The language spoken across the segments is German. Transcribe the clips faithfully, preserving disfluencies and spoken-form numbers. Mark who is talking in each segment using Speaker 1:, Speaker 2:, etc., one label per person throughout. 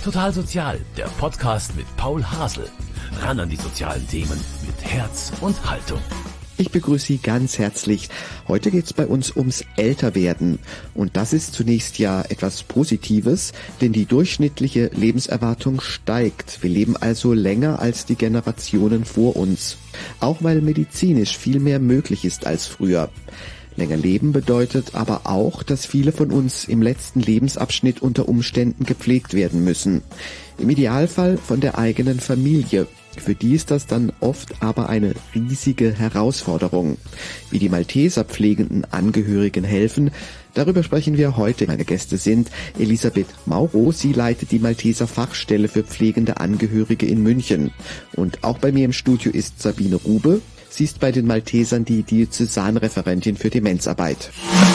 Speaker 1: Total Sozial, der Podcast mit Paul Hasel. Ran an die sozialen Themen mit Herz und Haltung.
Speaker 2: Ich begrüße Sie ganz herzlich. Heute geht es bei uns ums Älterwerden. Und das ist zunächst ja etwas Positives, denn die durchschnittliche Lebenserwartung steigt. Wir leben also länger als die Generationen vor uns. Auch weil medizinisch viel mehr möglich ist als früher. Länger leben bedeutet aber auch, dass viele von uns im letzten Lebensabschnitt unter Umständen gepflegt werden müssen. Im Idealfall von der eigenen Familie. Für die ist das dann oft aber eine riesige Herausforderung. Wie die Malteser pflegenden Angehörigen helfen, darüber sprechen wir heute. Meine Gäste sind Elisabeth Mauro, sie leitet die Malteser Fachstelle für pflegende Angehörige in München. Und auch bei mir im Studio ist Sabine Rube. Sie ist bei den Maltesern die Diözesanreferentin für Demenzarbeit.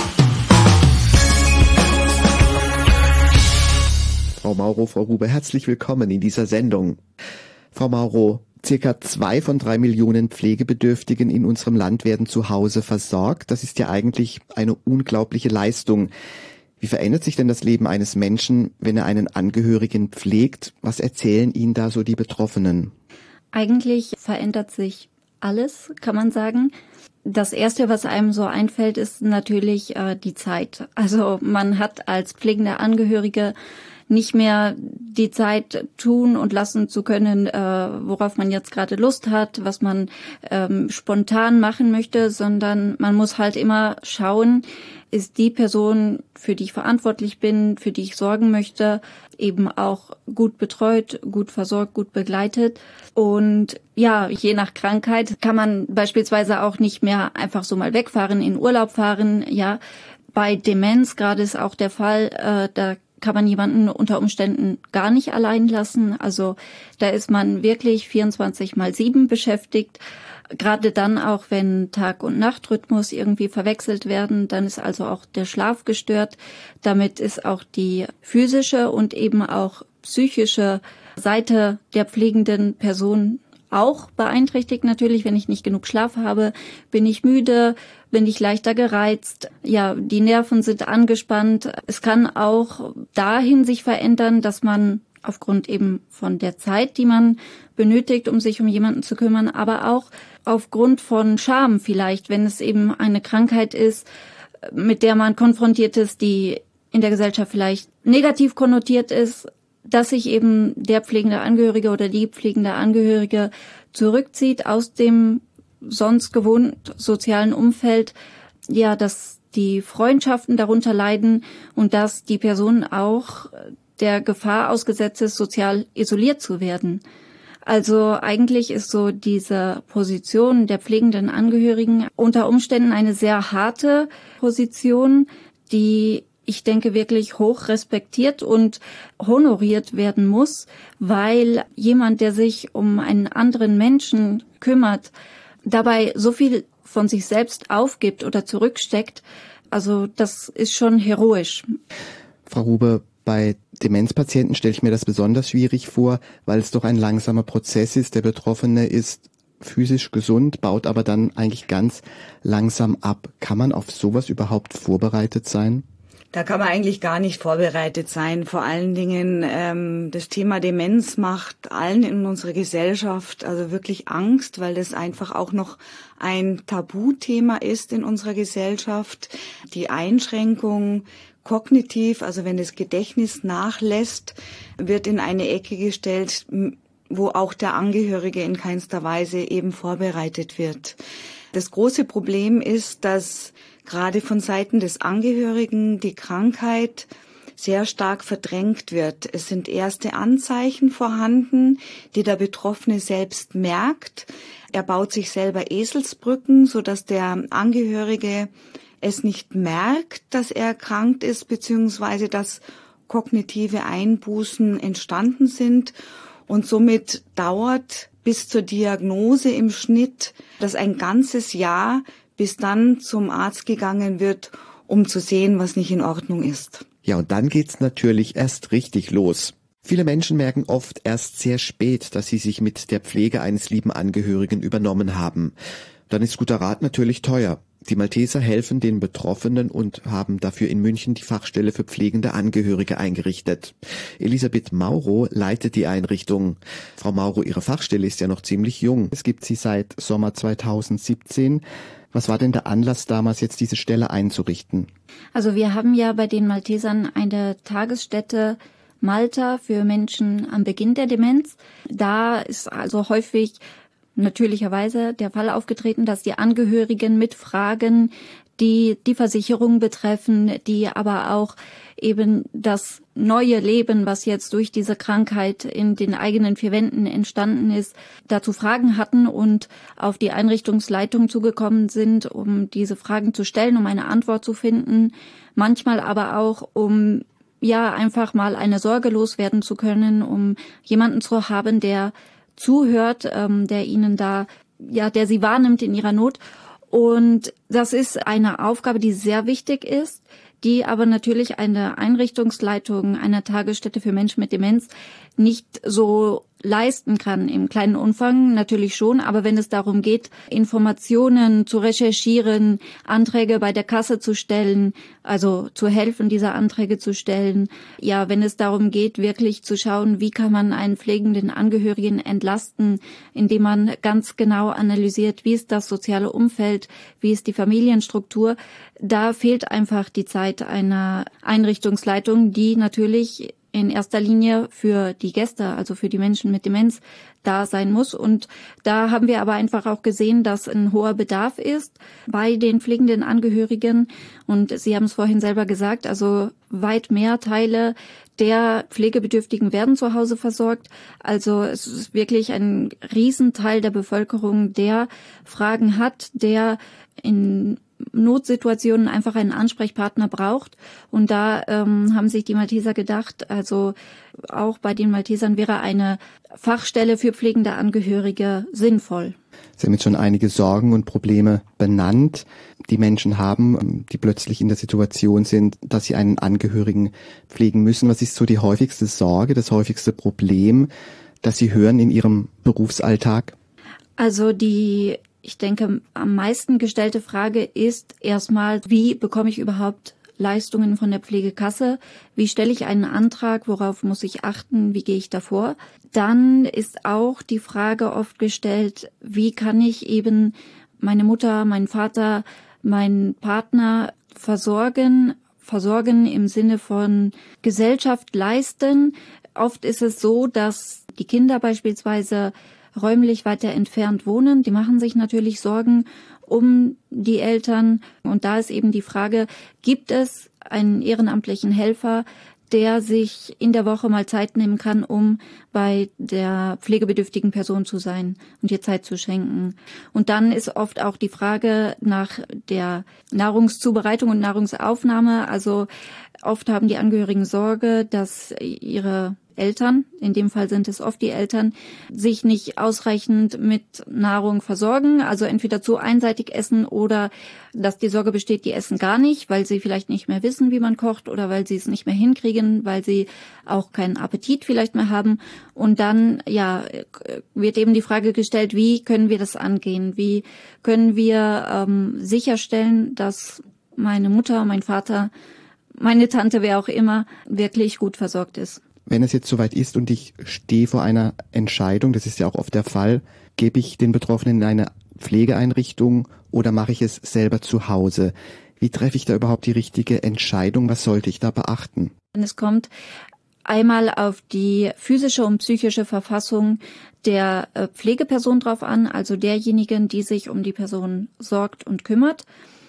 Speaker 2: Frau Mauro, Frau Rube, herzlich willkommen in dieser Sendung. Frau Mauro, circa zwei von drei Millionen Pflegebedürftigen in unserem Land werden zu Hause versorgt. Das ist ja eigentlich eine unglaubliche Leistung. Wie verändert sich denn das Leben eines Menschen, wenn er einen Angehörigen pflegt? Was erzählen Ihnen da so die Betroffenen?
Speaker 3: Eigentlich verändert sich alles, kann man sagen. Das Erste, was einem so einfällt, ist natürlich äh, die Zeit. Also man hat als pflegender Angehörige nicht mehr die Zeit tun und lassen zu können, äh, worauf man jetzt gerade Lust hat, was man ähm, spontan machen möchte, sondern man muss halt immer schauen, ist die Person, für die ich verantwortlich bin, für die ich sorgen möchte, eben auch gut betreut, gut versorgt, gut begleitet. Und ja, je nach Krankheit kann man beispielsweise auch nicht mehr einfach so mal wegfahren, in Urlaub fahren. Ja, bei Demenz gerade ist auch der Fall, äh, da kann man jemanden unter Umständen gar nicht allein lassen. Also da ist man wirklich vierundzwanzig mal sieben beschäftigt. Gerade dann auch, wenn Tag- und Nachtrhythmus irgendwie verwechselt werden, dann ist also auch der Schlaf gestört. Damit ist auch die physische und eben auch psychische Seite der pflegenden Person auch beeinträchtigt. Natürlich, wenn ich nicht genug Schlaf habe, bin ich müde, bin ich leichter gereizt. Ja, die Nerven sind angespannt. Es kann auch dahin sich verändern, dass man aufgrund eben von der Zeit, die man benötigt, um sich um jemanden zu kümmern, aber auch aufgrund von Scham vielleicht, wenn es eben eine Krankheit ist, mit der man konfrontiert ist, die in der Gesellschaft vielleicht negativ konnotiert ist, dass sich eben der pflegende Angehörige oder die pflegende Angehörige zurückzieht aus dem sonst gewohnt sozialen Umfeld, ja, dass die Freundschaften darunter leiden und dass die Person auch der Gefahr ausgesetzt ist, sozial isoliert zu werden. Also eigentlich ist so diese Position der pflegenden Angehörigen unter Umständen eine sehr harte Position, die ich denke, wirklich hoch respektiert und honoriert werden muss, weil jemand, der sich um einen anderen Menschen kümmert, dabei so viel von sich selbst aufgibt oder zurücksteckt, also das ist schon heroisch.
Speaker 2: Frau Rube, bei Demenzpatienten stelle ich mir das besonders schwierig vor, weil es doch ein langsamer Prozess ist. Der Betroffene ist physisch gesund, baut aber dann eigentlich ganz langsam ab. Kann man auf sowas überhaupt vorbereitet sein?
Speaker 4: Da kann man eigentlich gar nicht vorbereitet sein. Vor allen Dingen ähm, das Thema Demenz macht allen in unserer Gesellschaft also wirklich Angst, weil das einfach auch noch ein Tabuthema ist in unserer Gesellschaft. Die Einschränkung kognitiv, also wenn das Gedächtnis nachlässt, wird in eine Ecke gestellt, wo auch der Angehörige in keinster Weise eben vorbereitet wird. Das große Problem ist, dass gerade von Seiten des Angehörigen die Krankheit sehr stark verdrängt wird. Es sind erste Anzeichen vorhanden, die der Betroffene selbst merkt. Er baut sich selber Eselsbrücken, sodass der Angehörige es nicht merkt, dass er erkrankt ist, beziehungsweise dass kognitive Einbußen entstanden sind. Und somit dauert bis zur Diagnose im Schnitt das ein ganzes Jahr, bis dann zum Arzt gegangen wird, um zu sehen, was nicht in Ordnung ist.
Speaker 2: Ja, und dann geht's natürlich erst richtig los. Viele Menschen merken oft erst sehr spät, dass sie sich mit der Pflege eines lieben Angehörigen übernommen haben. Dann ist guter Rat natürlich teuer. Die Malteser helfen den Betroffenen und haben dafür in München die Fachstelle für pflegende Angehörige eingerichtet. Elisabeth Mauro leitet die Einrichtung. Frau Mauro, Ihre Fachstelle ist ja noch ziemlich jung. Es gibt sie seit Sommer zweitausendsiebzehn. Was war denn der Anlass damals, jetzt diese Stelle einzurichten?
Speaker 3: Also wir haben ja bei den Maltesern eine Tagesstätte Malta für Menschen am Beginn der Demenz. Da ist also häufig natürlicherweise der Fall aufgetreten, dass die Angehörigen mit Fragen, die die Versicherung betreffen, die aber auch eben das neue Leben, was jetzt durch diese Krankheit in den eigenen vier Wänden entstanden ist, dazu Fragen hatten und auf die Einrichtungsleitung zugekommen sind, um diese Fragen zu stellen, um eine Antwort zu finden. Manchmal aber auch, um ja einfach mal eine Sorge loswerden zu können, um jemanden zu haben, der zuhört, ähm, der ihnen da, ja, der sie wahrnimmt in ihrer Not. Und das ist eine Aufgabe, die sehr wichtig ist, die aber natürlich eine Einrichtungsleitung einer Tagesstätte für Menschen mit Demenz nicht so leisten kann. Im kleinen Umfang natürlich schon, aber wenn es darum geht, Informationen zu recherchieren, Anträge bei der Kasse zu stellen, also zu helfen, diese Anträge zu stellen, ja, wenn es darum geht, wirklich zu schauen, wie kann man einen pflegenden Angehörigen entlasten, indem man ganz genau analysiert, wie ist das soziale Umfeld, wie ist die Familienstruktur, da fehlt einfach die Zeit einer Einrichtungsleitung, die natürlich in erster Linie für die Gäste, also für die Menschen mit Demenz, da sein muss. Und da haben wir aber einfach auch gesehen, dass ein hoher Bedarf ist bei den pflegenden Angehörigen. Und Sie haben es vorhin selber gesagt, also weit mehr Teile der Pflegebedürftigen werden zu Hause versorgt. Also es ist wirklich ein Riesenteil der Bevölkerung, der Fragen hat, der in Notsituationen einfach einen Ansprechpartner braucht. Und da ähm, haben sich die Malteser gedacht, also auch bei den Maltesern wäre eine Fachstelle für pflegende Angehörige sinnvoll.
Speaker 2: Sie haben jetzt schon einige Sorgen und Probleme benannt, die Menschen haben, die plötzlich in der Situation sind, dass sie einen Angehörigen pflegen müssen. Was ist so die häufigste Sorge, das häufigste Problem, das Sie hören in Ihrem Berufsalltag?
Speaker 3: Also die Ich denke, am meisten gestellte Frage ist erstmal, wie bekomme ich überhaupt Leistungen von der Pflegekasse? Wie stelle ich einen Antrag? Worauf muss ich achten? Wie gehe ich davor? Dann ist auch die Frage oft gestellt, wie kann ich eben meine Mutter, meinen Vater, meinen Partner versorgen? Versorgen im Sinne von Gesellschaft leisten. Oft ist es so, dass die Kinder beispielsweise räumlich weiter entfernt wohnen. Die machen sich natürlich Sorgen um die Eltern. Und da ist eben die Frage, gibt es einen ehrenamtlichen Helfer, der sich in der Woche mal Zeit nehmen kann, um bei der pflegebedürftigen Person zu sein und ihr Zeit zu schenken. Und dann ist oft auch die Frage nach der Nahrungszubereitung und Nahrungsaufnahme. Also oft haben die Angehörigen Sorge, dass ihre Eltern, in dem Fall sind es oft die Eltern, sich nicht ausreichend mit Nahrung versorgen, also entweder zu einseitig essen oder dass die Sorge besteht, die essen gar nicht, weil sie vielleicht nicht mehr wissen, wie man kocht oder weil sie es nicht mehr hinkriegen, weil sie auch keinen Appetit vielleicht mehr haben. Und dann, ja, wird eben die Frage gestellt, wie können wir das angehen? Wie können wir ähm, sicherstellen, dass meine Mutter, mein Vater, meine Tante, wer auch immer, wirklich gut versorgt ist?
Speaker 2: Wenn es jetzt soweit ist und ich stehe vor einer Entscheidung, das ist ja auch oft der Fall, gebe ich den Betroffenen in eine Pflegeeinrichtung oder mache ich es selber zu Hause? Wie treffe ich da überhaupt die richtige Entscheidung? Was sollte ich da beachten?
Speaker 3: Es kommt einmal auf die physische und psychische Verfassung der Pflegeperson drauf an, also derjenigen, die sich um die Person sorgt und kümmert.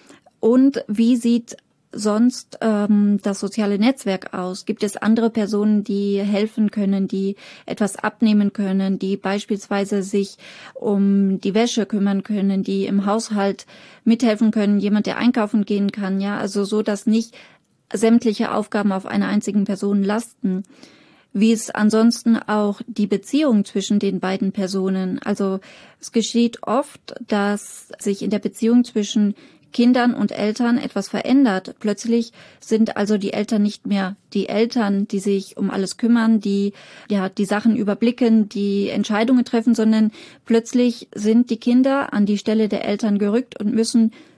Speaker 3: Und wie sieht sonst ähm, das soziale Netzwerk aus? Gibt es andere Personen, die helfen können, die etwas abnehmen können, die beispielsweise sich um die Wäsche kümmern können, die im Haushalt mithelfen können, jemand, der einkaufen gehen kann, ja, also so, dass nicht sämtliche Aufgaben auf einer einzigen Person lasten. Wie ist ansonsten auch die Beziehung zwischen den beiden Personen? Also es geschieht oft, dass sich in der Beziehung zwischen Kindern und Eltern etwas verändert. Plötzlich sind also die Eltern nicht mehr die Eltern, die sich um alles kümmern, die ja die Sachen überblicken, die Entscheidungen treffen, sondern plötzlich sind die Kinder an die Stelle der Eltern gerückt und müssen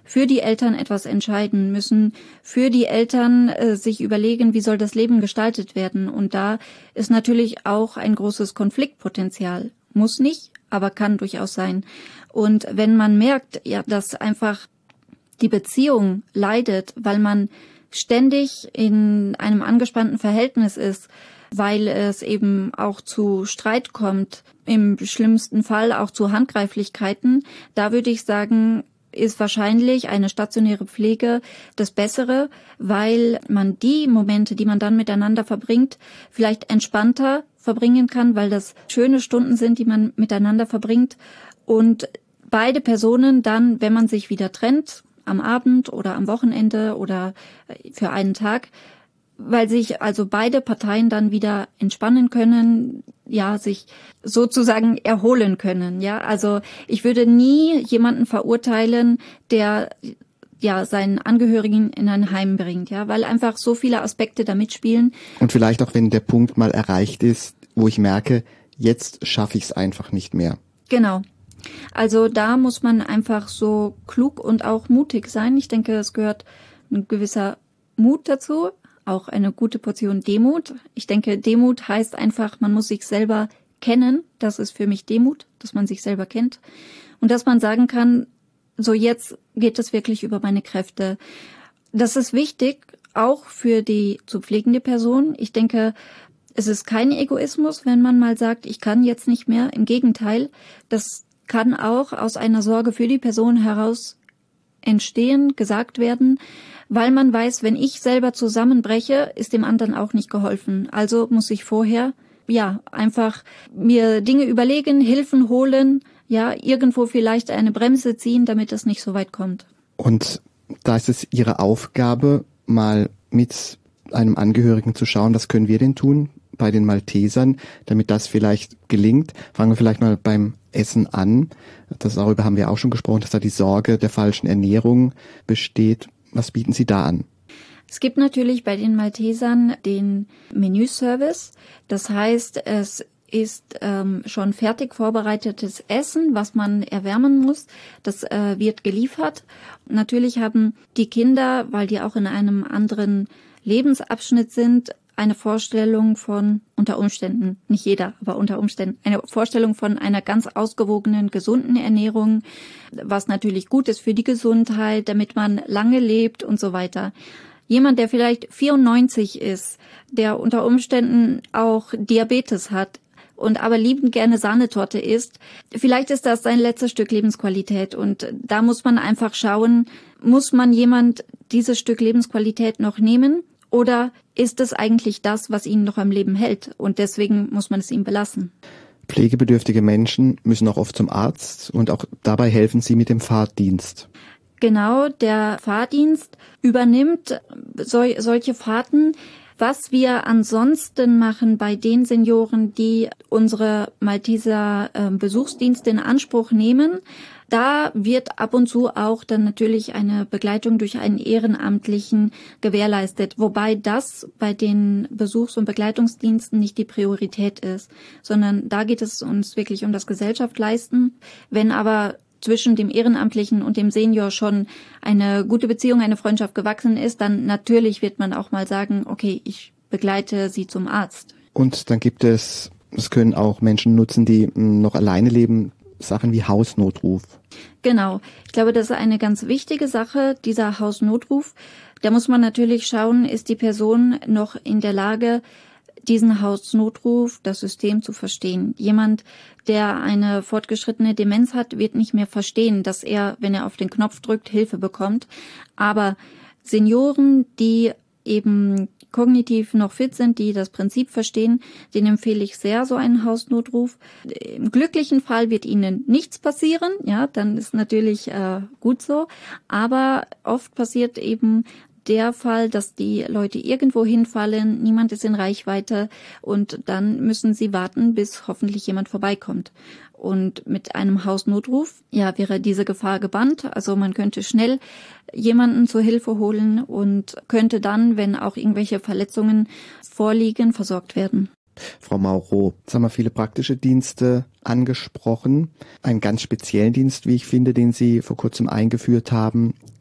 Speaker 3: für die Eltern etwas entscheiden, müssen für die Eltern äh, sich überlegen, wie soll das Leben gestaltet werden. Und da ist natürlich auch ein großes Konfliktpotenzial. Muss nicht, aber kann durchaus sein. Und wenn man merkt, ja, dass einfach die Beziehung leidet, weil man ständig in einem angespannten Verhältnis ist, weil es eben auch zu Streit kommt, im schlimmsten Fall auch zu Handgreiflichkeiten, da würde ich sagen, ist wahrscheinlich eine stationäre Pflege das Bessere, weil man die Momente, die man dann miteinander verbringt, vielleicht entspannter verbringen kann, weil das schöne Stunden sind, die man miteinander verbringt und beide Personen dann, wenn man sich wieder trennt, am Abend oder am Wochenende oder für einen Tag, weil sich also beide Parteien dann wieder entspannen können, ja, sich sozusagen erholen können, ja. Also ich würde nie jemanden verurteilen, der ja seinen Angehörigen in ein Heim bringt, ja, weil einfach so viele Aspekte da mitspielen.
Speaker 2: Und vielleicht auch, wenn der Punkt mal erreicht ist, wo ich merke, jetzt schaffe ich es einfach nicht mehr.
Speaker 3: Genau. Also da muss man einfach so klug und auch mutig sein. Ich denke, es gehört ein gewisser Mut dazu, auch eine gute Portion Demut. Ich denke, Demut heißt einfach, man muss sich selber kennen. Das ist für mich Demut, dass man sich selber kennt. Und dass man sagen kann, so jetzt geht es wirklich über meine Kräfte. Das ist wichtig, auch für die zu pflegende Person. Ich denke, es ist kein Egoismus, wenn man mal sagt, ich kann jetzt nicht mehr. Im Gegenteil, das kann auch aus einer Sorge für die Person heraus entstehen, gesagt werden, weil man weiß, wenn ich selber zusammenbreche, ist dem anderen auch nicht geholfen. Also muss ich vorher, ja, einfach mir Dinge überlegen, Hilfen holen, ja, irgendwo vielleicht eine Bremse ziehen, damit es nicht so weit kommt.
Speaker 2: Und da ist es Ihre Aufgabe, mal mit einem Angehörigen zu schauen, was können wir denn tun bei den Maltesern, damit das vielleicht gelingt. Fangen wir vielleicht mal beim Essen an. Das, darüber haben wir auch schon gesprochen, dass da die Sorge der falschen Ernährung besteht. Was bieten Sie da an?
Speaker 3: Es gibt natürlich bei den Maltesern den Menüservice. Das heißt, es ist ähm, schon fertig vorbereitetes Essen, was man erwärmen muss. Das äh, wird geliefert. Natürlich haben die Kinder, weil die auch in einem anderen Lebensabschnitt sind, eine Vorstellung von, unter Umständen, nicht jeder, aber unter Umständen, eine Vorstellung von einer ganz ausgewogenen, gesunden Ernährung, was natürlich gut ist für die Gesundheit, damit man lange lebt und so weiter. Jemand, der vielleicht vierundneunzig ist, der unter Umständen auch Diabetes hat und aber liebend gerne Sahnetorte isst, vielleicht ist das sein letztes Stück Lebensqualität und da muss man einfach schauen, muss man jemand dieses Stück Lebensqualität noch nehmen? Oder ist es eigentlich das, was ihn noch am Leben hält? Und deswegen muss man es ihm belassen.
Speaker 2: Pflegebedürftige Menschen müssen auch oft zum Arzt und auch dabei helfen Sie mit dem Fahrdienst.
Speaker 3: Genau, der Fahrdienst übernimmt sol- solche Fahrten. Was wir ansonsten machen bei den Senioren, die unsere Malteser äh, Besuchsdienste in Anspruch nehmen, da wird ab und zu auch dann natürlich eine Begleitung durch einen Ehrenamtlichen gewährleistet, wobei das bei den Besuchs- und Begleitungsdiensten nicht die Priorität ist, sondern da geht es uns wirklich um das Gesellschaftleisten. Wenn aber zwischen dem Ehrenamtlichen und dem Senior schon eine gute Beziehung, eine Freundschaft gewachsen ist, dann natürlich wird man auch mal sagen, okay, ich begleite Sie zum Arzt.
Speaker 2: Und dann gibt es, es können auch Menschen nutzen, die noch alleine leben, Sachen wie Hausnotruf.
Speaker 3: Genau. Ich glaube, das ist eine ganz wichtige Sache, dieser Hausnotruf. Da muss man natürlich schauen, ist die Person noch in der Lage, diesen Hausnotruf, das System zu verstehen. Jemand, der eine fortgeschrittene Demenz hat, wird nicht mehr verstehen, dass er, wenn er auf den Knopf drückt, Hilfe bekommt. Aber Senioren, die eben kognitiv noch fit sind, die das Prinzip verstehen, denen empfehle ich sehr so einen Hausnotruf. Im glücklichen Fall wird ihnen nichts passieren, ja, dann ist natürlich äh, gut so. Aber oft passiert eben der Fall, dass die Leute irgendwo hinfallen, niemand ist in Reichweite und dann müssen sie warten, bis hoffentlich jemand vorbeikommt. Und mit einem Hausnotruf, ja, wäre diese Gefahr gebannt. Also man könnte schnell jemanden zur Hilfe holen und könnte dann, wenn auch irgendwelche Verletzungen vorliegen, versorgt werden.
Speaker 2: Frau Mauro, jetzt haben wir viele praktische Dienste angesprochen. Einen ganz speziellen Dienst, wie ich finde, den Sie vor kurzem eingeführt haben,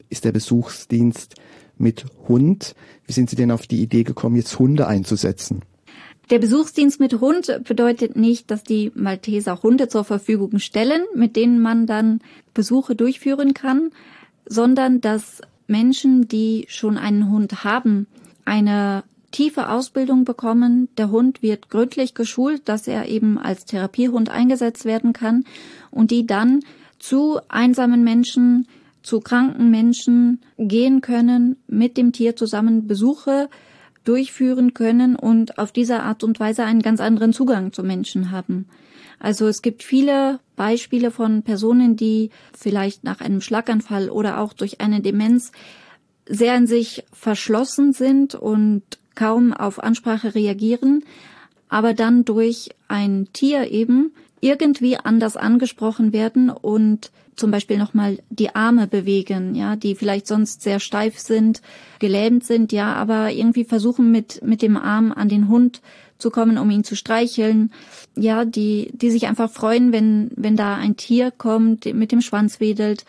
Speaker 2: ist der Besuchsdienst mit Hund. Wie sind Sie denn auf die Idee gekommen, jetzt Hunde einzusetzen?
Speaker 3: Der Besuchsdienst mit Hund bedeutet nicht, dass die Malteser Hunde zur Verfügung stellen, mit denen man dann Besuche durchführen kann, sondern dass Menschen, die schon einen Hund haben, eine tiefe Ausbildung bekommen. Der Hund wird gründlich geschult, dass er eben als Therapiehund eingesetzt werden kann und die dann zu einsamen Menschen, zu kranken Menschen gehen können, mit dem Tier zusammen Besuche durchführen können und auf diese Art und Weise einen ganz anderen Zugang zu Menschen haben. Also es gibt viele Beispiele von Personen, die vielleicht nach einem Schlaganfall oder auch durch eine Demenz sehr in sich verschlossen sind und kaum auf Ansprache reagieren, aber dann durch ein Tier eben irgendwie anders angesprochen werden und zum Beispiel nochmal die Arme bewegen, ja, die vielleicht sonst sehr steif sind, gelähmt sind, ja, aber irgendwie versuchen mit mit dem Arm an den Hund zu kommen, um ihn zu streicheln, ja, die die sich einfach freuen, wenn wenn da ein Tier kommt, mit dem Schwanz wedelt.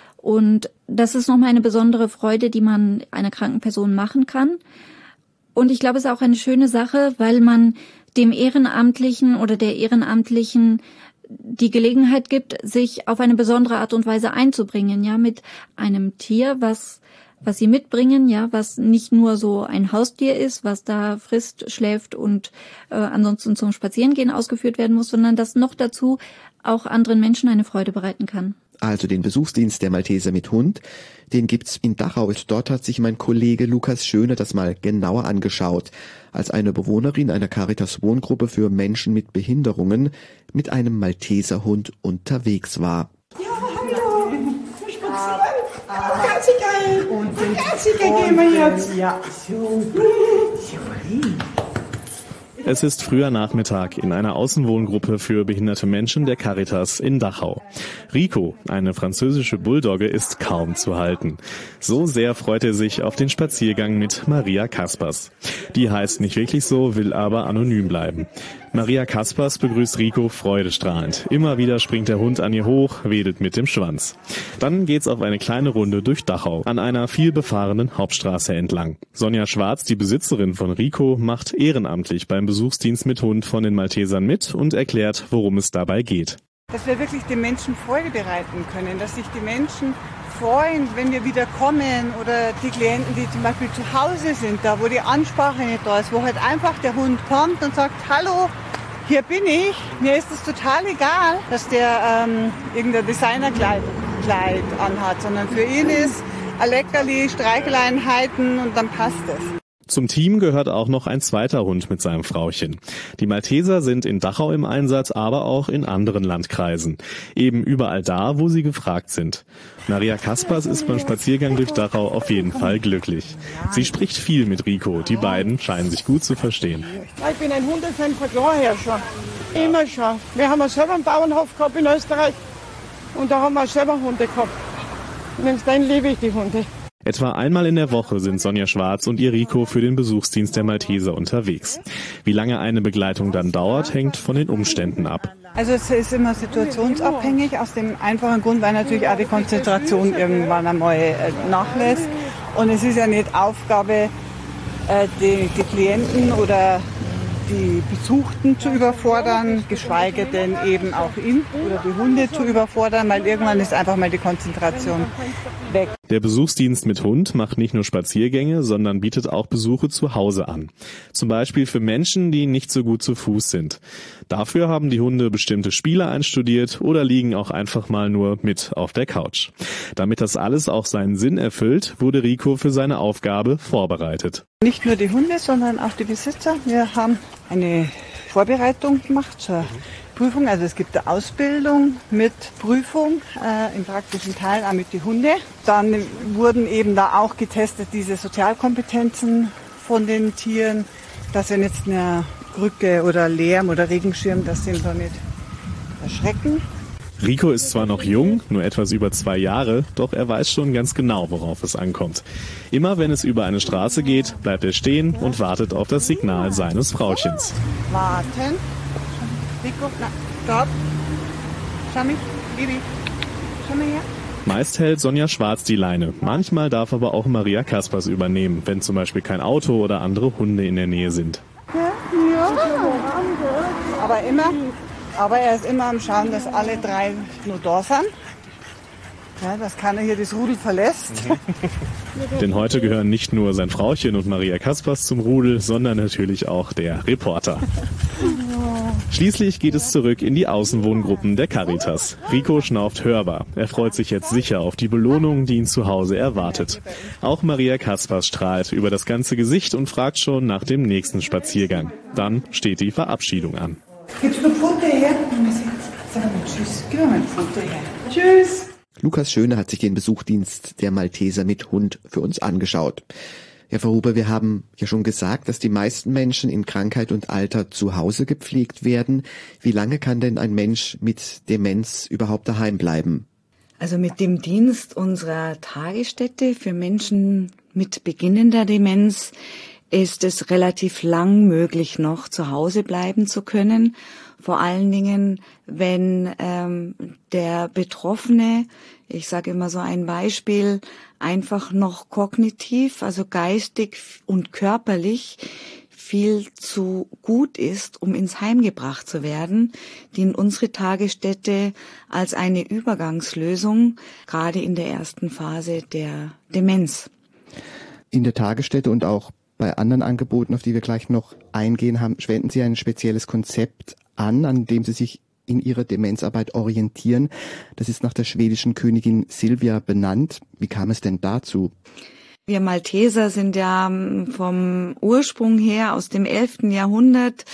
Speaker 3: Und das ist nochmal eine besondere Freude, die man einer kranken Person machen kann. Und ich glaube, es ist auch eine schöne Sache, weil man dem Ehrenamtlichen oder der Ehrenamtlichen die Gelegenheit gibt, sich auf eine besondere Art und Weise einzubringen, ja, mit einem Tier, was was sie mitbringen, ja, was nicht nur so ein Haustier ist, was da frisst, schläft und äh, ansonsten zum Spazierengehen ausgeführt werden muss, sondern das noch dazu auch anderen Menschen eine Freude bereiten kann.
Speaker 2: Also den Besuchsdienst der Malteser mit Hund, den gibt's in Dachau. Dort hat sich mein Kollege Lukas Schöne das mal genauer angeschaut, als eine Bewohnerin einer Caritas-Wohngruppe für Menschen mit Behinderungen mit einem Malteserhund unterwegs war.
Speaker 5: Ja, hallo. Spazieren. Ah, ganz geil. Und den Klassiker gehen wir jetzt. Ja, so. So lieb.
Speaker 6: Es ist früher Nachmittag in einer Außenwohngruppe für behinderte Menschen der Caritas in Dachau. Rico, eine französische Bulldogge, ist kaum zu halten. So sehr freut er sich auf den Spaziergang mit Maria Kaspers. Die heißt nicht wirklich so, will aber anonym bleiben. Maria Kaspers begrüßt Rico freudestrahlend. Immer wieder springt der Hund an ihr hoch, wedelt mit dem Schwanz. Dann geht's auf eine kleine Runde durch Dachau, an einer viel befahrenen Hauptstraße entlang. Sonja Schwarz, die Besitzerin von Rico, macht ehrenamtlich beim Besuchsdienst mit Hund von den Maltesern mit und erklärt, worum es dabei geht.
Speaker 7: Dass wir wirklich den Menschen Freude bereiten können, dass sich die Menschen freuen, wenn wir wieder kommen, oder die Klienten, die zum Beispiel zu Hause sind, da wo die Ansprache nicht da ist, wo halt einfach der Hund kommt und sagt, hallo, hier bin ich. Mir ist es total egal, dass der ähm, irgendein Designerkleid Kleid anhat, sondern für ihn ist ein Leckerli, Streicheleinheiten und dann passt es.
Speaker 6: Zum Team gehört auch noch ein zweiter Hund mit seinem Frauchen. Die Malteser sind in Dachau im Einsatz, aber auch in anderen Landkreisen. Eben überall da, wo sie gefragt sind. Maria Kaspers ist beim Spaziergang durch Dachau auf jeden Fall glücklich. Sie spricht viel mit Rico. Die beiden scheinen sich gut zu verstehen.
Speaker 5: Ich bin ein Hundefan von Jahr her schon. Immer schon. Wir haben selber einen Bauernhof gehabt in Österreich. Und da haben wir selber Hunde gehabt. Und dann liebe ich die Hunde.
Speaker 6: Etwa einmal in der Woche sind Sonja Schwarz und ihr Rico für den Besuchsdienst der Malteser unterwegs. Wie lange eine Begleitung dann dauert, hängt von den Umständen ab.
Speaker 7: Also es ist immer situationsabhängig, aus dem einfachen Grund, weil natürlich auch die Konzentration irgendwann einmal nachlässt. Und es ist ja nicht Aufgabe, die, die Klienten oder die Besuchten zu überfordern, geschweige denn eben auch ihn oder die Hunde zu überfordern, weil irgendwann ist einfach mal die Konzentration weg.
Speaker 6: Der Besuchsdienst mit Hund macht nicht nur Spaziergänge, sondern bietet auch Besuche zu Hause an. Zum Beispiel für Menschen, die nicht so gut zu Fuß sind. Dafür haben die Hunde bestimmte Spiele einstudiert oder liegen auch einfach mal nur mit auf der Couch. Damit das alles auch seinen Sinn erfüllt, wurde Rico für seine Aufgabe vorbereitet.
Speaker 7: Nicht nur die Hunde, sondern auch die Besitzer. Wir haben eine Vorbereitung gemacht zur Prüfung. Also es gibt eine Ausbildung mit Prüfung, äh, im praktischen Teil auch mit den Hunden. Dann wurden eben da auch getestet diese Sozialkompetenzen von den Tieren, dass wenn jetzt eine Krücke oder Lärm oder Regenschirm, dass sie da nicht erschrecken.
Speaker 6: Rico ist zwar noch jung, nur etwas über zwei Jahre, doch er weiß schon ganz genau, worauf es ankommt. Immer wenn es über eine Straße geht, bleibt er stehen und wartet auf das Signal seines Frauchens.
Speaker 7: Warten. Rico, na, stopp. Schau mich, Baby. Schau mal her.
Speaker 6: Meist hält Sonja Schwarz die Leine. Manchmal darf aber auch Maria Kaspers übernehmen, wenn zum Beispiel kein Auto oder andere Hunde in der Nähe sind.
Speaker 7: Ja, ja. Aber immer, aber er ist immer am Schauen, dass alle drei nur da sind. Ja, dass keiner hier das Rudel verlässt.
Speaker 6: Denn heute gehören nicht nur sein Frauchen und Maria Kaspers zum Rudel, sondern natürlich auch der Reporter. Schließlich geht es zurück in die Außenwohngruppen der Caritas. Rico schnauft hörbar. Er freut sich jetzt sicher auf die Belohnung, die ihn zu Hause erwartet. Auch Maria Kaspers strahlt über das ganze Gesicht und fragt schon nach dem nächsten Spaziergang. Dann steht die Verabschiedung an.
Speaker 7: Gibst du ein Foto her? Sag mal tschüss. Gib mir mal ein Foto her. Tschüss.
Speaker 2: Lukas Schöne hat sich den Besuchdienst der Malteser mit Hund für uns angeschaut. Ja, Frau Huber, wir haben ja schon gesagt, dass die meisten Menschen in Krankheit und Alter zu Hause gepflegt werden. Wie lange kann denn ein Mensch mit Demenz überhaupt daheim bleiben?
Speaker 4: Also mit dem Dienst unserer Tagesstätte für Menschen mit beginnender Demenz ist es relativ lang möglich, noch zu Hause bleiben zu können. Vor allen Dingen, wenn ähm, der Betroffene, ich sage immer so ein Beispiel, einfach noch kognitiv, also geistig und körperlich viel zu gut ist, um ins Heim gebracht zu werden, dient unsere Tagesstätte als eine Übergangslösung, gerade in der ersten Phase der Demenz.
Speaker 2: In der Tagesstätte und auch bei anderen Angeboten, auf die wir gleich noch eingehen haben, wenden Sie ein spezielles Konzept an, an dem Sie sich in Ihrer Demenzarbeit orientieren. Das ist nach der schwedischen Königin Silvia benannt. Wie kam es denn dazu?
Speaker 4: Wir Malteser sind ja vom Ursprung her aus dem elften Jahrhundert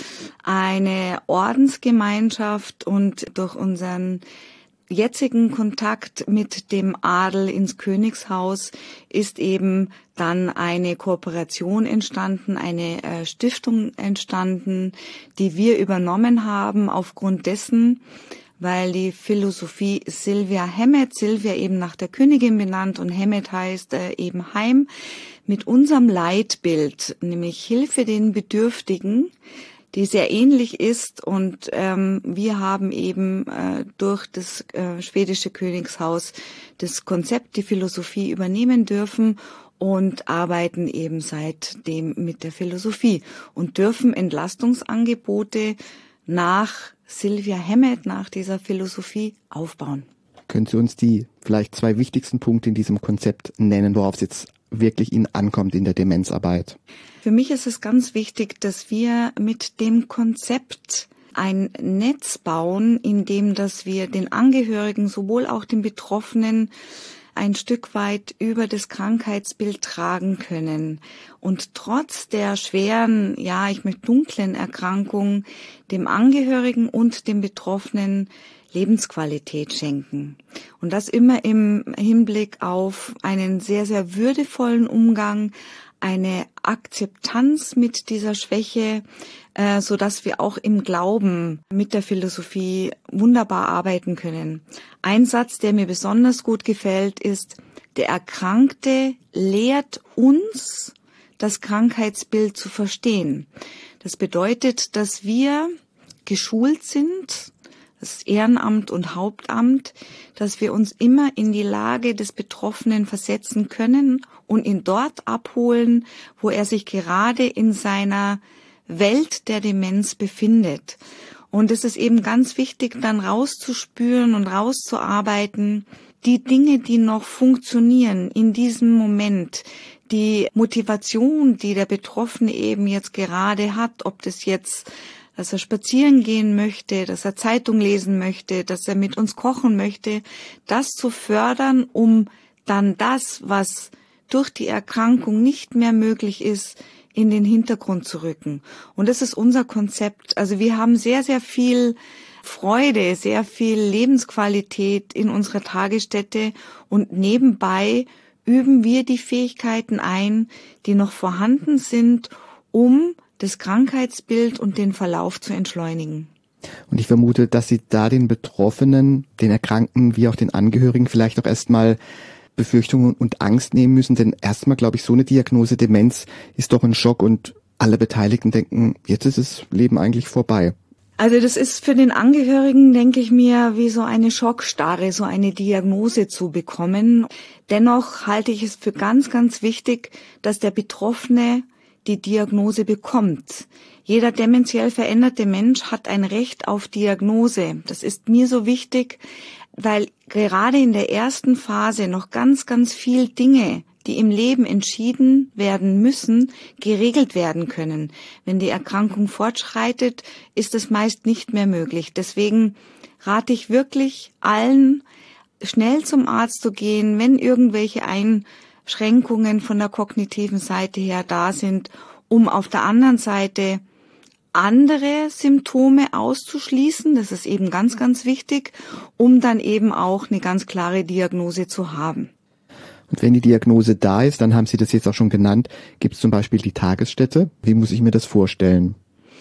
Speaker 4: eine Ordensgemeinschaft und durch unseren jetzigen Kontakt mit dem Adel ins Königshaus ist eben dann eine Kooperation entstanden, eine äh, Stiftung entstanden, die wir übernommen haben aufgrund dessen, weil die Philosophie Silvia Hemmet, Silvia eben nach der Königin benannt und Hemmet heißt äh, eben Heim, mit unserem Leitbild, nämlich Hilfe den Bedürftigen, die sehr ähnlich ist und ähm, wir haben eben äh, durch das äh, schwedische Königshaus das Konzept, die Philosophie übernehmen dürfen und arbeiten eben seitdem mit der Philosophie und dürfen Entlastungsangebote nach Silvia Hemmet, nach dieser Philosophie aufbauen.
Speaker 2: Können Sie uns die vielleicht zwei wichtigsten Punkte in diesem Konzept nennen, worauf es jetzt wirklich Ihnen ankommt in der Demenzarbeit?
Speaker 4: Für mich ist es ganz wichtig, dass wir mit dem Konzept ein Netz bauen, in dem, dass wir den Angehörigen, sowohl auch den Betroffenen, ein Stück weit über das Krankheitsbild tragen können und trotz der schweren, ja, ich möchte dunklen Erkrankung dem Angehörigen und dem Betroffenen Lebensqualität schenken. Und das immer im Hinblick auf einen sehr, sehr würdevollen Umgang, eine Akzeptanz mit dieser Schwäche, äh, so dass wir auch im Glauben mit der Philosophie wunderbar arbeiten können. Ein Satz, der mir besonders gut gefällt, ist: Der Erkrankte lehrt uns, das Krankheitsbild zu verstehen. Das bedeutet, dass wir geschult sind, das Ehrenamt und Hauptamt, dass wir uns immer in die Lage des Betroffenen versetzen können und ihn dort abholen, wo er sich gerade in seiner Welt der Demenz befindet. Und es ist eben ganz wichtig, dann rauszuspüren und rauszuarbeiten, die Dinge, die noch funktionieren in diesem Moment, die Motivation, die der Betroffene eben jetzt gerade hat, ob das jetzt, dass er spazieren gehen möchte, dass er Zeitung lesen möchte, dass er mit uns kochen möchte, das zu fördern, um dann das, was durch die Erkrankung nicht mehr möglich ist, in den Hintergrund zu rücken. Und das ist unser Konzept. Also wir haben sehr, sehr viel Freude, sehr viel Lebensqualität in unserer Tagesstätte und nebenbei üben wir die Fähigkeiten ein, die noch vorhanden sind, um das Krankheitsbild und den Verlauf zu entschleunigen.
Speaker 2: Und ich vermute, dass Sie da den Betroffenen, den Erkrankten wie auch den Angehörigen vielleicht auch erstmal Befürchtungen und Angst nehmen müssen, denn erstmal, glaube ich, so eine Diagnose Demenz ist doch ein Schock und alle Beteiligten denken, jetzt ist das Leben eigentlich vorbei.
Speaker 4: Also das ist für den Angehörigen, denke ich mir, wie so eine Schockstarre, so eine Diagnose zu bekommen. Dennoch halte ich es für ganz, ganz wichtig, dass der Betroffene die Diagnose bekommt. Jeder dementiell veränderte Mensch hat ein Recht auf Diagnose. Das ist mir so wichtig, weil gerade in der ersten Phase noch ganz, ganz viel Dinge, die im Leben entschieden werden müssen, geregelt werden können. Wenn die Erkrankung fortschreitet, ist es meist nicht mehr möglich. Deswegen rate ich wirklich allen, schnell zum Arzt zu gehen, wenn irgendwelche Einschränkungen von der kognitiven Seite her da sind, um auf der anderen Seite andere Symptome auszuschließen. Das ist eben ganz, ganz wichtig, um dann eben auch eine ganz klare Diagnose zu haben.
Speaker 2: Und wenn die Diagnose da ist, dann haben Sie das jetzt auch schon genannt, gibt es zum Beispiel die Tagesstätte. Wie muss ich mir das vorstellen?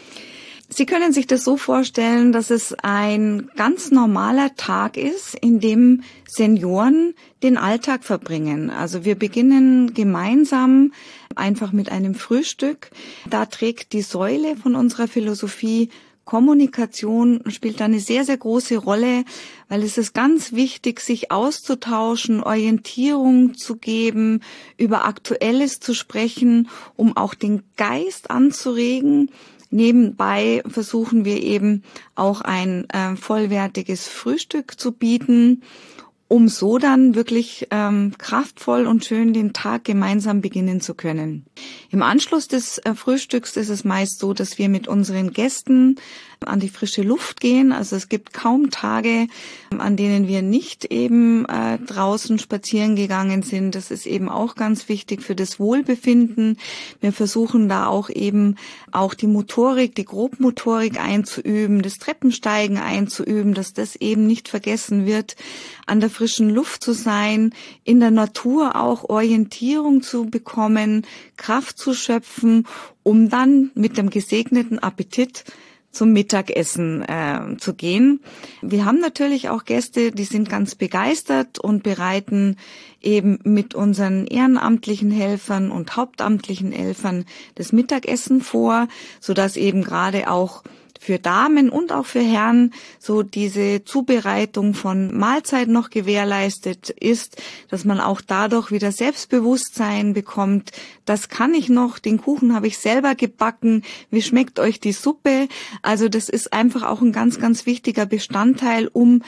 Speaker 4: Sie können sich das so vorstellen, dass es ein ganz normaler Tag ist, in dem Senioren den Alltag verbringen. Also wir beginnen gemeinsam einfach mit einem Frühstück. Da trägt die Säule von unserer Philosophie Kommunikation spielt da eine sehr, sehr große Rolle, weil es ist ganz wichtig, sich auszutauschen, Orientierung zu geben, über Aktuelles zu sprechen, um auch den Geist anzuregen. Nebenbei versuchen wir eben auch ein äh, vollwertiges Frühstück zu bieten, um so dann wirklich ähm, kraftvoll und schön den Tag gemeinsam beginnen zu können. Im Anschluss des äh, Frühstücks ist es meist so, dass wir mit unseren Gästen an die frische Luft gehen. Also es gibt kaum Tage, an denen wir nicht eben äh, draußen spazieren gegangen sind. Das ist eben auch ganz wichtig für das Wohlbefinden. Wir versuchen da auch eben auch die Motorik, die Grobmotorik einzuüben, das Treppensteigen einzuüben, dass das eben nicht vergessen wird, an der frischen Luft zu sein, in der Natur auch Orientierung zu bekommen, Kraft zu schöpfen, um dann mit dem gesegneten Appetit zum Mittagessen äh, zu gehen. Wir haben natürlich auch Gäste, die sind ganz begeistert und bereiten eben mit unseren ehrenamtlichen Helfern und hauptamtlichen Helfern das Mittagessen vor, sodass eben gerade auch für Damen und auch für Herren so diese Zubereitung von Mahlzeiten noch gewährleistet ist, dass man auch dadurch wieder Selbstbewusstsein bekommt. Das kann ich noch, den Kuchen habe ich selber gebacken. Wie schmeckt euch die Suppe? Also das ist einfach auch ein ganz, ganz wichtiger Bestandteil, um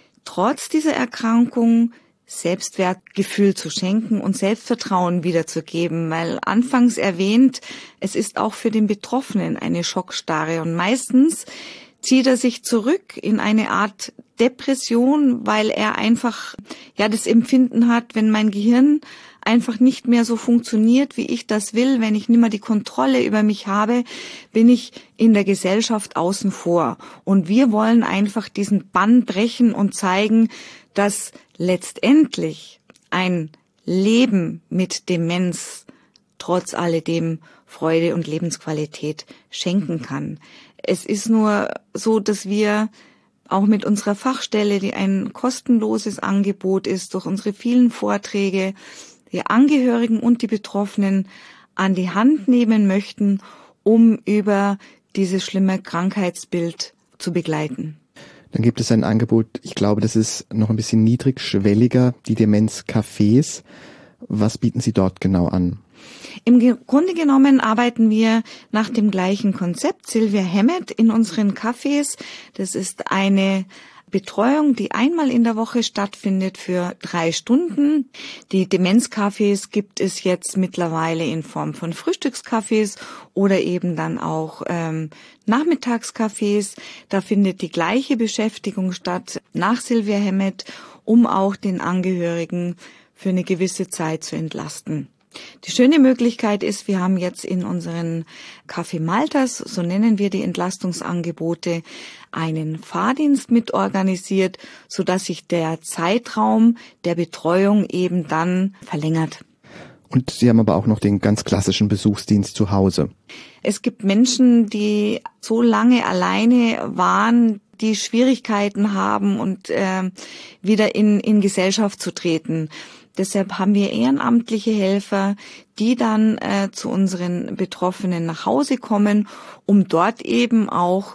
Speaker 4: trotz dieser Erkrankung Selbstwertgefühl zu schenken und Selbstvertrauen wiederzugeben, weil anfangs erwähnt, es ist auch für den Betroffenen eine Schockstarre und meistens zieht er sich zurück in eine Art Depression, weil er einfach ja das Empfinden hat, wenn mein Gehirn einfach nicht mehr so funktioniert, wie ich das will, wenn ich nicht mehr die Kontrolle über mich habe, bin ich in der Gesellschaft außen vor. Und wir wollen einfach diesen Bann brechen und zeigen, dass letztendlich ein Leben mit Demenz trotz alledem Freude und Lebensqualität schenken kann. Es ist nur so, dass wir auch mit unserer Fachstelle, die ein kostenloses Angebot ist, durch unsere vielen Vorträge, die Angehörigen und die Betroffenen an die Hand nehmen möchten, um über dieses schlimme Krankheitsbild zu begleiten.
Speaker 2: Dann gibt es ein Angebot, ich glaube, das ist noch ein bisschen niedrigschwelliger, die Demenz-Cafés. Was bieten Sie dort genau an?
Speaker 4: Im Grunde genommen arbeiten wir nach dem gleichen Konzept. Sylvia Hammett in unseren Cafés. Das ist eine Betreuung, die einmal in der Woche stattfindet für drei Stunden. Die Demenzcafés gibt es jetzt mittlerweile in Form von Frühstückscafés oder eben dann auch ähm, Nachmittagscafés. Da findet die gleiche Beschäftigung statt nach Sylvia Hammett, um auch den Angehörigen für eine gewisse Zeit zu entlasten. Die schöne Möglichkeit ist, wir haben jetzt in unseren Café Maltas, so nennen wir die Entlastungsangebote, einen Fahrdienst mitorganisiert, sodass sich der Zeitraum der Betreuung eben dann verlängert.
Speaker 2: Und Sie haben aber auch noch den ganz klassischen Besuchsdienst zu Hause.
Speaker 4: Es gibt Menschen, die so lange alleine waren, die Schwierigkeiten haben und äh, wieder in, in Gesellschaft zu treten. Deshalb haben wir ehrenamtliche Helfer, die dann äh, zu unseren Betroffenen nach Hause kommen, um dort eben auch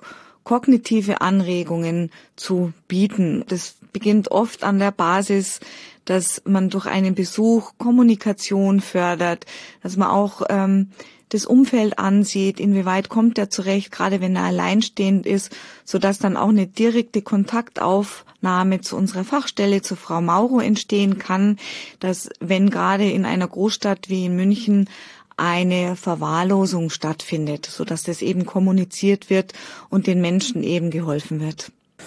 Speaker 4: kognitive Anregungen zu bieten. Das beginnt oft an der Basis, dass man durch einen Besuch Kommunikation fördert, dass man auch ähm, das Umfeld ansieht, inwieweit kommt er zurecht, gerade wenn er alleinstehend ist, sodass dann auch eine direkte Kontaktaufnahme zu unserer Fachstelle, zu Frau Mauro entstehen kann, dass wenn gerade in einer Großstadt wie in München eine Verwahrlosung stattfindet, sodass das eben kommuniziert wird und den Menschen eben geholfen wird.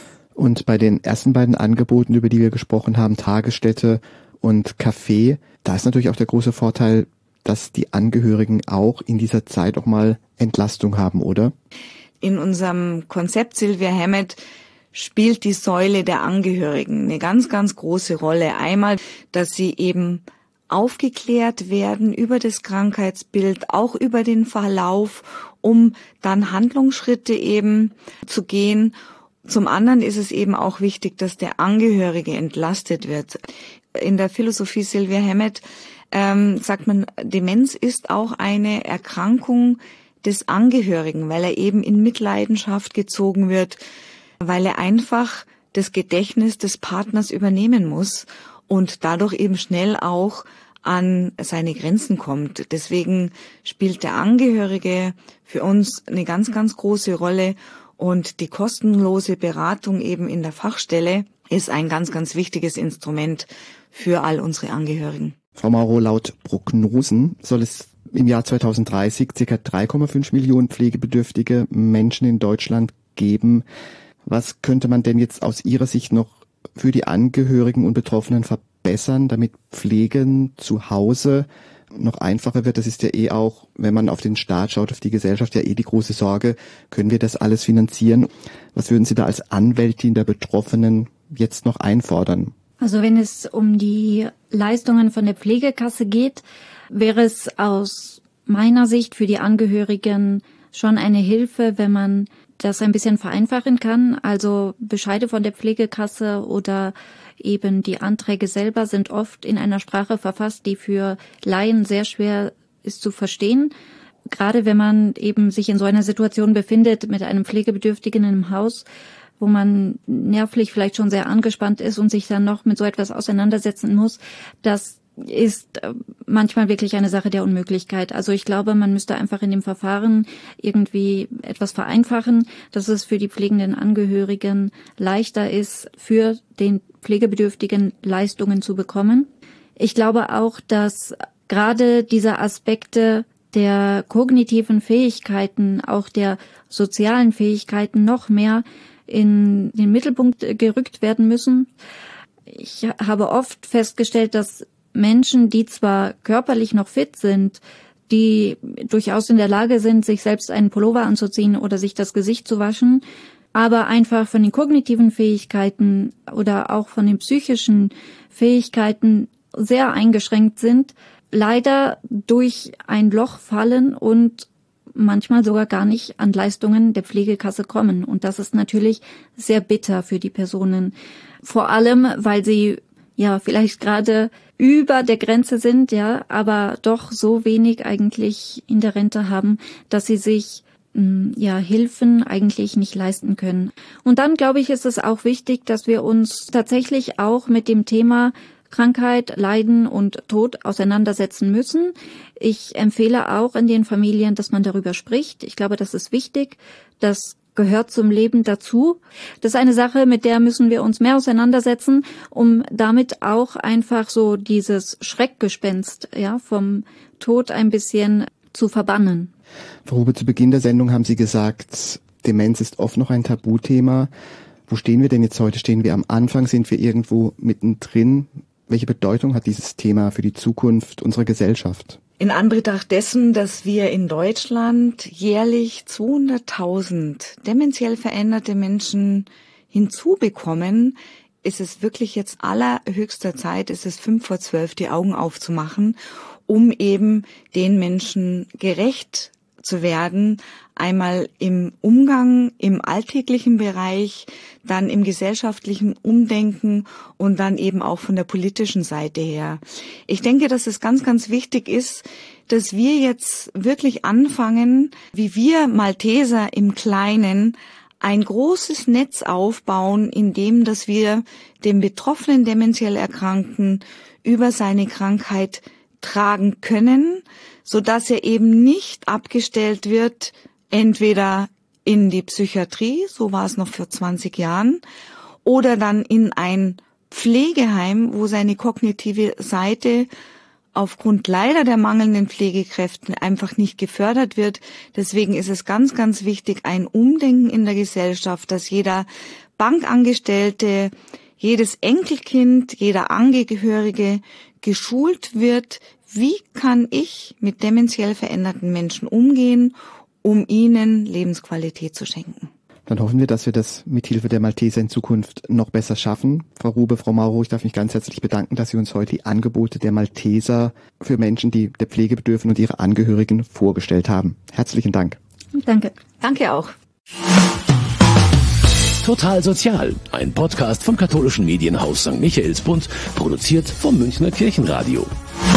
Speaker 2: Und bei den ersten beiden Angeboten, über die wir gesprochen haben, Tagesstätte und Café, da ist natürlich auch der große Vorteil, dass die Angehörigen auch in dieser Zeit auch mal Entlastung haben, oder?
Speaker 4: In unserem Konzept Sylvia Hammett spielt die Säule der Angehörigen eine ganz, ganz große Rolle. Einmal, dass sie eben aufgeklärt werden über das Krankheitsbild, auch über den Verlauf, um dann Handlungsschritte eben zu gehen. Zum anderen ist es eben auch wichtig, dass der Angehörige entlastet wird. In der Philosophie Sylvia Hammett ähm, sagt man, Demenz ist auch eine Erkrankung des Angehörigen, weil er eben in Mitleidenschaft gezogen wird, weil er einfach das Gedächtnis des Partners übernehmen muss und dadurch eben schnell auch an seine Grenzen kommt. Deswegen spielt der Angehörige für uns eine ganz, ganz große Rolle und die kostenlose Beratung eben in der Fachstelle ist ein ganz, ganz wichtiges Instrument für all unsere Angehörigen.
Speaker 2: Frau Mauro, laut Prognosen soll es im Jahr zweitausenddreißig ca. drei Komma fünf Millionen pflegebedürftige Menschen in Deutschland geben. Was könnte man denn jetzt aus Ihrer Sicht noch für die Angehörigen und Betroffenen verbessern, damit Pflegen zu Hause noch einfacher wird? Das ist ja eh auch, wenn man auf den Staat schaut, auf die Gesellschaft, ja eh die große Sorge. Können wir das alles finanzieren? Was würden Sie da als Anwältin der Betroffenen jetzt noch einfordern?
Speaker 3: Also wenn es um die Leistungen von der Pflegekasse geht, wäre es aus meiner Sicht für die Angehörigen schon eine Hilfe, wenn man das ein bisschen vereinfachen kann. Also Bescheide von der Pflegekasse oder eben die Anträge selber sind oft in einer Sprache verfasst, die für Laien sehr schwer ist zu verstehen. Gerade wenn man eben sich in so einer Situation befindet mit einem Pflegebedürftigen im Haus, wo man nervlich vielleicht schon sehr angespannt ist und sich dann noch mit so etwas auseinandersetzen muss, das ist manchmal wirklich eine Sache der Unmöglichkeit. Also ich glaube, man müsste einfach in dem Verfahren irgendwie etwas vereinfachen, dass es für die pflegenden Angehörigen leichter ist, für den Pflegebedürftigen Leistungen zu bekommen. Ich glaube auch, dass gerade diese Aspekte der kognitiven Fähigkeiten, auch der sozialen Fähigkeiten noch mehr in den Mittelpunkt gerückt werden müssen. Ich habe oft festgestellt, dass Menschen, die zwar körperlich noch fit sind, die durchaus in der Lage sind, sich selbst einen Pullover anzuziehen oder sich das Gesicht zu waschen, aber einfach von den kognitiven Fähigkeiten oder auch von den psychischen Fähigkeiten sehr eingeschränkt sind, leider durch ein Loch fallen und manchmal sogar gar nicht an Leistungen der Pflegekasse kommen. Und das ist natürlich sehr bitter für die Personen. Vor allem, weil sie ja vielleicht gerade über der Grenze sind, ja, aber doch so wenig eigentlich in der Rente haben, dass sie sich ja Hilfen eigentlich nicht leisten können. Und dann, glaube ich, ist es auch wichtig, dass wir uns tatsächlich auch mit dem Thema Krankheit, Leiden und Tod auseinandersetzen müssen. Ich empfehle auch in den Familien, dass man darüber spricht. Ich glaube, das ist wichtig. Das gehört zum Leben dazu. Das ist eine Sache, mit der müssen wir uns mehr auseinandersetzen, um damit auch einfach so dieses Schreckgespenst, ja, vom Tod ein bisschen zu verbannen.
Speaker 2: Frau Huber, zu Beginn der Sendung haben Sie gesagt, Demenz ist oft noch ein Tabuthema. Wo stehen wir denn jetzt heute? Stehen wir am Anfang? Sind wir irgendwo mittendrin? Welche Bedeutung hat dieses Thema für die Zukunft unserer Gesellschaft?
Speaker 4: In Anbetracht dessen, dass wir in Deutschland jährlich zweihunderttausend dementiell veränderte Menschen hinzubekommen, ist es wirklich jetzt allerhöchster Zeit, ist es fünf vor zwölf, die Augen aufzumachen, um eben den Menschen gerecht zu werden, einmal im Umgang, im alltäglichen Bereich, dann im gesellschaftlichen Umdenken und dann eben auch von der politischen Seite her. Ich denke, dass es ganz, ganz wichtig ist, dass wir jetzt wirklich anfangen, wie wir Malteser im Kleinen, ein großes Netz aufbauen, in dem, dass wir den betroffenen dementiell Erkrankten über seine Krankheit tragen können, so dass er eben nicht abgestellt wird, entweder in die Psychiatrie, so war es noch vor zwanzig Jahren, oder dann in ein Pflegeheim, wo seine kognitive Seite aufgrund leider der mangelnden Pflegekräfte einfach nicht gefördert wird. Deswegen ist es ganz, ganz wichtig, ein Umdenken in der Gesellschaft, dass jeder Bankangestellte, jedes Enkelkind, jeder Angehörige geschult wird, wie kann ich mit dementiell veränderten Menschen umgehen, um ihnen Lebensqualität zu schenken.
Speaker 2: Dann hoffen wir, dass wir das mithilfe der Malteser in Zukunft noch besser schaffen. Frau Rube, Frau Mauro, ich darf mich ganz herzlich bedanken, dass Sie uns heute die Angebote der Malteser für Menschen, die der Pflege bedürfen und ihre Angehörigen vorgestellt haben. Herzlichen Dank.
Speaker 3: Danke.
Speaker 4: Danke auch.
Speaker 1: Total Sozial, ein Podcast vom katholischen Medienhaus Sankt Michaelsbund, produziert vom Münchner Kirchenradio.